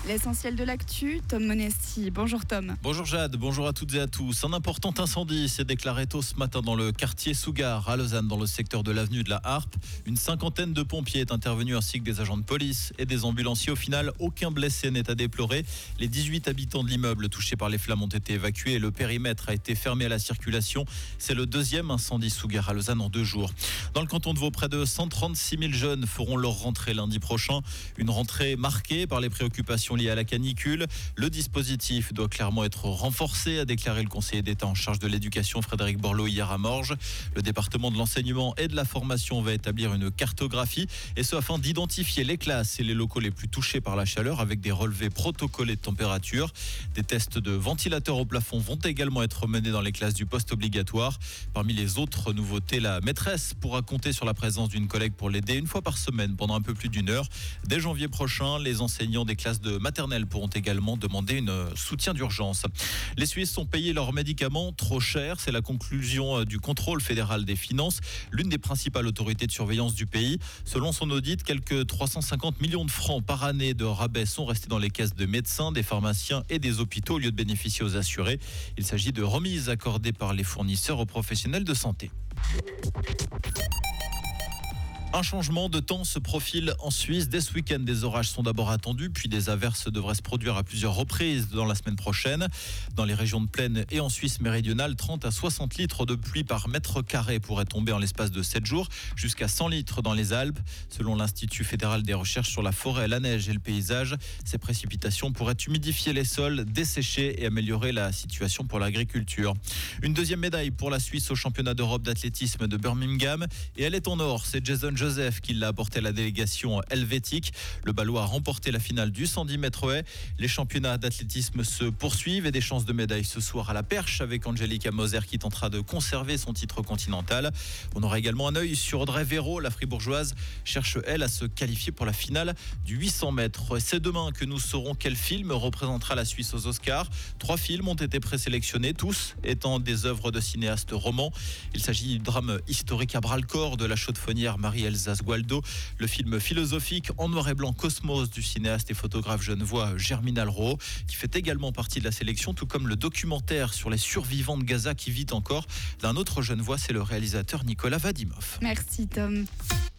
L'essentiel de l'actu, Tom Monesti. Bonjour Tom. Bonjour Jade, bonjour à toutes et à tous. Un important incendie s'est déclaré tôt ce matin dans le quartier Sougar à Lausanne, dans le secteur de l'avenue de la Harpe. Une cinquantaine de pompiers est intervenue ainsi que des agents de police et des ambulanciers. Au final, aucun blessé n'est à déplorer. Les 18 habitants de l'immeuble touchés par les flammes ont été évacués et le périmètre a été fermé à la circulation. C'est le deuxième incendie Sougar à Lausanne en 2 jours. Dans le canton de Vaud, près de 136 000 jeunes feront leur rentrée lundi prochain. Une rentrée marquée par les préoccupations liées à la canicule. Le dispositif doit clairement être renforcé, a déclaré le conseiller d'État en charge de l'éducation Frédéric Borloo hier à Morges. Le département de l'enseignement et de la formation va établir une cartographie et ce afin d'identifier les classes et les locaux les plus touchés par la chaleur avec des relevés protocolés de température. Des tests de ventilateurs au plafond vont également être menés dans les classes du poste obligatoire. Parmi les autres nouveautés, la maîtresse pourra compter sur la présence d'une collègue pour l'aider une fois par semaine pendant un peu plus d'1 heure. Dès janvier prochain, les enseignants des classes de maternelle pourront également demander un soutien d'urgence. Les Suisses ont payé leurs médicaments trop cher. C'est la conclusion du contrôle fédéral des finances, l'une des principales autorités de surveillance du pays. Selon son audit, quelques 350 millions de francs par année de rabais sont restés dans les caisses de médecins, des pharmaciens et des hôpitaux au lieu de bénéficier aux assurés. Il s'agit de remises accordées par les fournisseurs aux professionnels de santé. Un changement de temps se profile en Suisse. Dès ce week-end, des orages sont d'abord attendus, puis des averses devraient se produire à plusieurs reprises dans la semaine prochaine. Dans les régions de plaine et en Suisse méridionale, 30 à 60 litres de pluie par mètre carré pourraient tomber en l'espace de 7 jours, jusqu'à 100 litres dans les Alpes. Selon l'Institut fédéral des recherches sur la forêt, la neige et le paysage, ces précipitations pourraient humidifier les sols, dessécher et améliorer la situation pour l'agriculture. Une deuxième médaille pour la Suisse au championnat d'Europe d'athlétisme de Birmingham, et elle est en or. C'est Jason Joseph qui l'a apporté à la délégation helvétique. Le Balois a remporté la finale du 110 mètres haies. Les championnats d'athlétisme se poursuivent et des chances de médaille ce soir à la perche avec Angelica Moser qui tentera de conserver son titre continental. On aura également un œil sur Audrey Véro. La fribourgeoise cherche, elle, à se qualifier pour la finale du 800 mètres. C'est demain que nous saurons quel film représentera la Suisse aux Oscars. 3 films ont été présélectionnés, tous étant des œuvres de cinéastes romans. Il s'agit du drame historique à bras-le-corps de la chaudefonnière Marie-Elsa Gualdo, le film philosophique en noir et blanc Cosmos du cinéaste et photographe genevois Germinal Rowe, qui fait également partie de la sélection, tout comme le documentaire sur les survivants de Gaza qui vit encore d'un autre genevois, c'est le réalisateur Nicolas Vadimov. Merci Tom.